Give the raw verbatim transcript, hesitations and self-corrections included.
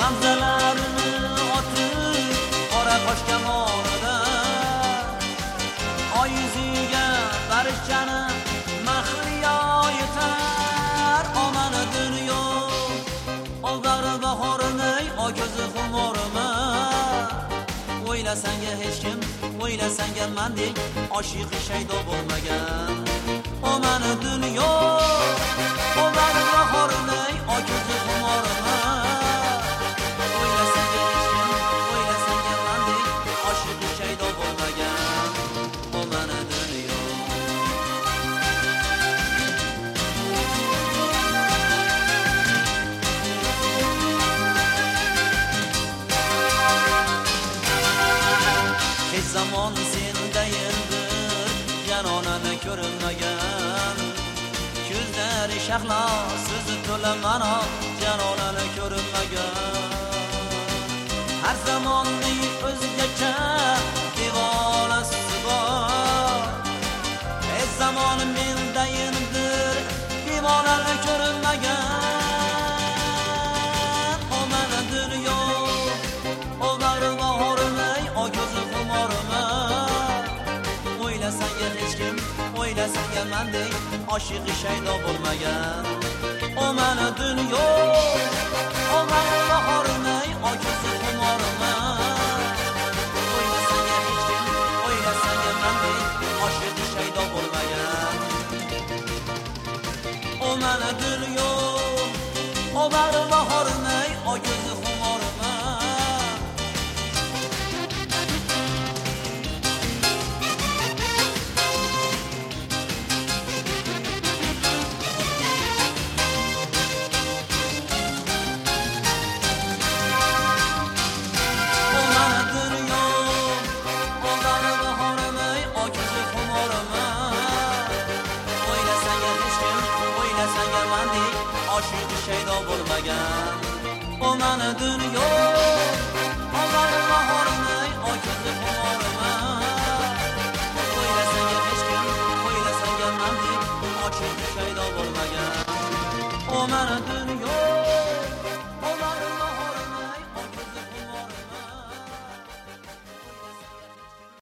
g'amzalarini otib qora qosh kamonida oy yuziga barchani mahliyo yetar omani dunyo oldari bahorinay o ko'zi xumorima o'ylasanga hech kim o'ylasanga mandek oshiqi shaydo bo'lmagan omani dunyo oldari bahorinay o ko'zi xumorima o'ylasanga hech kim o'ylasanga mandek oshiqi shaydo bo'lmagan omani dunyo hech zamon sendayindir janonani ko'rinmagan ko'zlari shahlo so'zi to'la ma'no janonani ko'rinmagan har zamonning o'zgacha devonasi bor hech zamon mendayindir devonani ko'rinmagan omani dunyo o bag'ri bahorimay o ko'zi xumorima o'ylasanga hech kim o'ylasanga mandek oshiqi shaydo bo'lmagan omani dunyo o bag'ri bahorimay o ko'zi xumorima o'ylasanga hech kim o'ylasanga mandek oshiqi shaydo bo'lmagan omani dunyo o bag'ri bahorimay o ko'zi xumorima oshiqi shaydo bo'lmagan omani dunyo omani bahorimay o ko'zi xumorima o'ylasanga hech kim o'ylasanga mandek oshiqi shaydo bo'lmagan omani dunyo